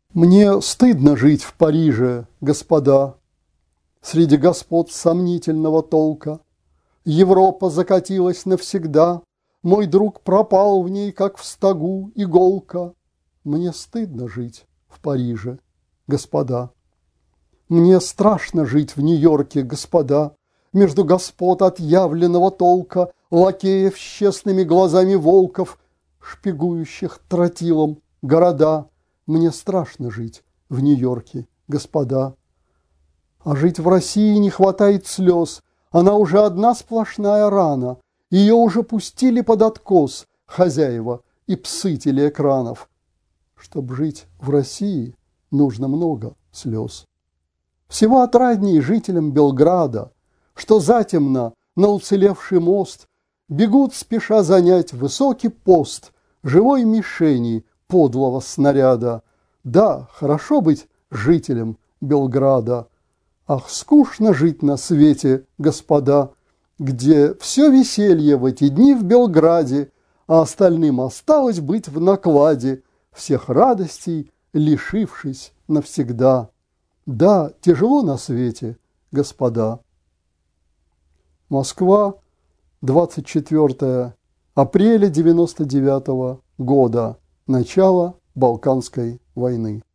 Мне стыдно жить в Париже, господа, среди господ сомнительного толка. Европа закатилась навсегда, мой друг пропал в ней, как в стогу иголка. Мне стыдно жить в Париже, господа. Мне страшно жить в Нью-Йорке, господа, между господ отъявленного толка, лакеев с честными глазами волков, шпигующих тротилом города. Мне страшно жить в Нью-Йорке, господа. А жить в России не хватает слез, она уже одна сплошная рана, ее уже пустили под откос хозяева и псы телеэкранов. Чтоб жить в России, нужно много слез. Всего отрадней жителям Белграда, что затемно на уцелевший мост бегут, спеша занять высокий пост живой мишени подлого снаряда. Да, хорошо быть жителем Белграда. Ах, скучно жить на свете, господа, где все веселье в эти дни в Белграде, а остальным осталось быть в накладе, всех радостей лишившись навсегда. Да, тяжело на свете, господа. Москва, 24 апреля 99 года. Начало Балканской войны.